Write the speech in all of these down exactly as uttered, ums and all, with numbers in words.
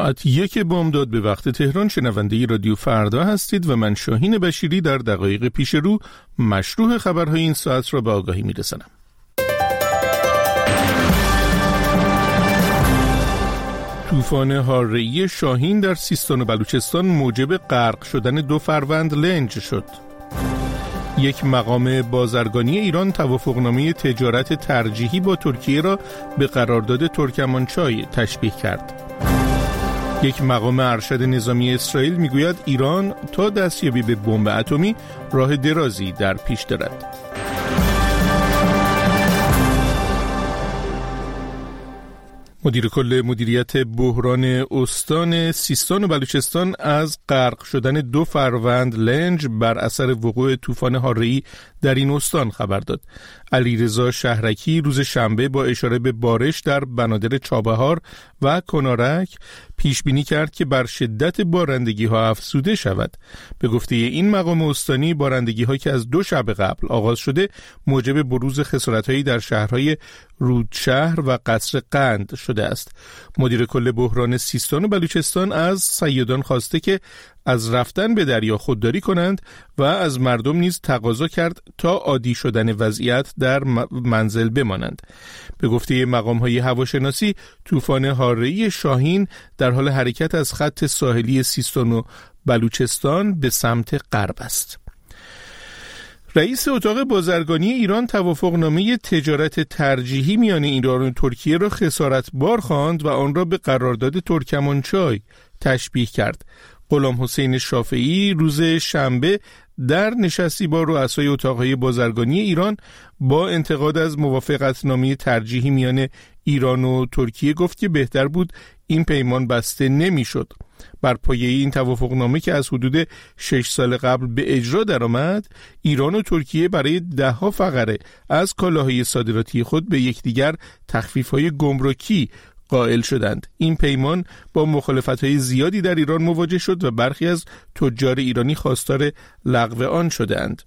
ساعت یک بامداد به وقت تهران شنونده رادیو فردا هستید و من شاهین بشیری در دقایق پیش رو مشروع خبرهای این ساعت را به آگاهی میرسانم. طوفان هاره‌ای شاهین در سیستان و بلوچستان موجب غرق شدن دو فروند لنج شد. یک مقام بازرگانی ایران توافقنامه تجارت ترجیحی با ترکیه را به قرارداد ترکمانچای تشبیه کرد. یک مقام ارشد نظامی اسرائیل میگوید ایران تا دستیابی به بمب اتمی راه درازی در پیش دارد. مدیر کل مدیریت بحران استان سیستان و بلوچستان از غرق شدن دو فروند لنج بر اثر وقوع طوفان هاره‌ای در این استان خبر داد. علیرضا شهرکی روز شنبه با اشاره به بارش در بنادر چابهار و کنارک پیش بینی کرد که بر شدت بارندگی ها افزوده شود. به گفته این مقام استانی بارندگی ها که از دو شب قبل آغاز شده موجب بروز خسارت‌هایی در شهرهای رودشهر و قصر قند شده است. مدیر کل بحران سیستان و بلوچستان از صیادان خواسته که از رفتن به دریا خودداری کنند و از مردم نیز تقاضا کرد تا عادی شدن وضعیت در منزل بمانند. به گفته مقام‌های هواشناسی طوفان هاره‌ای شاهین در حال حرکت از خط ساحلی سیستان و بلوچستان به سمت غرب است. رئیس اتاق بازرگانی ایران توافقنامه تجارت ترجیحی میان ایران و ترکیه را خسارتبار خواند و آن را به قرارداد ترکمانچای تشبیه کرد. غلام حسین شافعی روز شنبه در نشستی با رؤسای اتاقهای بازرگانی ایران با انتقاد از موافقتنامه ترجیحی میان ایران و ترکیه گفت که بهتر بود این پیمان بسته نمیشد. بر پایه این توافقنامه که از حدود شش سال قبل به اجرا درآمد، ایران و ترکیه برای دهها فقره از کالاهای صادراتی خود به یکدیگر تخفیف‌های گمرکی قائل شدند. این پیمان با مخالفت‌های زیادی در ایران مواجه شد و برخی از تجار ایرانی خواستار لغو آن شدند.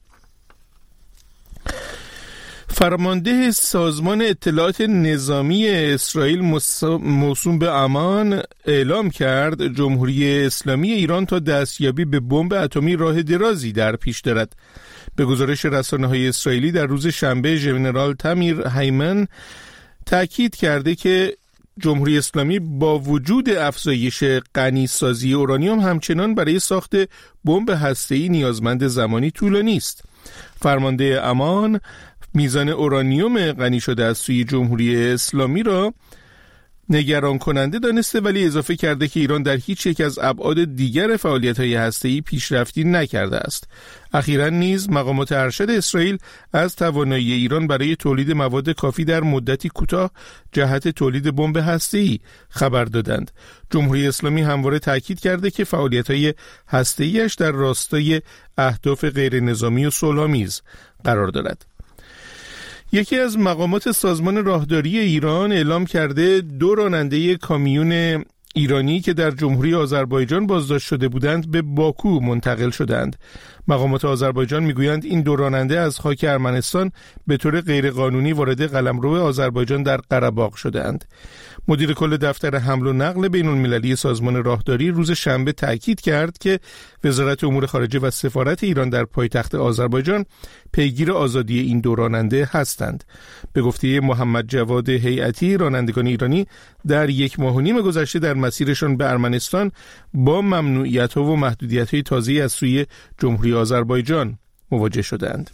فرمانده سازمان اطلاعات نظامی اسرائیل موسوم به امان اعلام کرد جمهوری اسلامی ایران تا دستیابی به بمب اتمی راه درازی در پیش دارد. به گزارش رسانه‌های اسرائیلی در روز شنبه ژنرال تامیر هایمن تاکید کرده که جمهوری اسلامی با وجود افزایش غنیسازی اورانیوم همچنان برای ساخت بمب هسته‌ای نیازمند زمانی طولانی است. فرمانده امان میزان اورانیوم غنی شده از سوی جمهوری اسلامی را نگران کننده دانسته، ولی اضافه کرده که ایران در هیچ یک از ابعاد دیگر فعالیت‌های هسته‌ای پیشرفتی نکرده است. اخیراً نیز مقامات ارشد اسرائیل از توانایی ایران برای تولید مواد کافی در مدتی کوتاه جهت تولید بمب هسته‌ای خبر دادند. جمهوری اسلامی همواره تاکید کرده که فعالیت‌های هسته‌ایش در راستای اهداف غیر نظامی و صلح‌آمیز قرار دارد. یکی از مقامات سازمان راهداری ایران اعلام کرده دو راننده کامیون ایرانی که در جمهوری آذربایجان بازداشت شده بودند به باکو منتقل شدند. مقامات آذربایجان میگویند این دو راننده از خاک ارمنستان به طور غیرقانونی وارد قلمرو آذربایجان در قره‌باغ شدند. مدیر کل دفتر حمل و نقل بین المللی سازمان راهداری روز شنبه تاکید کرد که وزارت امور خارجه و سفارت ایران در پایتخت آذربایجان پیگیر آزادی این دو راننده هستند. به گفته محمد جواد هیئتی، رانندگان ایرانی در یک ماه و نیم گذشته در مسیرشان به ارمنستان با ممنوعیت‌ها و محدودیت‌های تازه‌ای از سوی جمهوری آذربایجان مواجه شدند.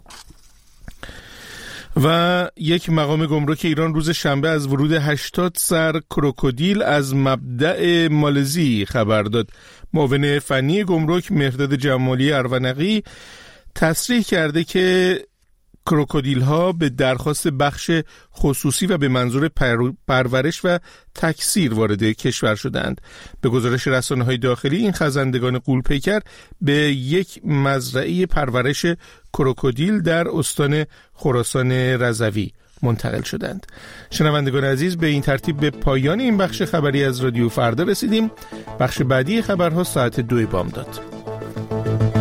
و یک مقام گمرک ایران روز شنبه از ورود هشتاد سر کروکودیل از مبدأ مالزی خبر داد. معاون فنی گمرک مهرداد جمالی ارونقی تصریح کرده که کروکودیل ها به درخواست بخش خصوصی و به منظور پرورش و تکثیر وارد کشور شدند. به گزارش رسانه‌های داخلی این خزندگان غول‌پیکر به یک مزرعه پرورش کروکودیل در استان خراسان رضوی منتقل شدند. شنوندگان عزیز، به این ترتیب به پایان این بخش خبری از رادیو فردا رسیدیم. بخش بعدی خبرها ساعت دو بامداد.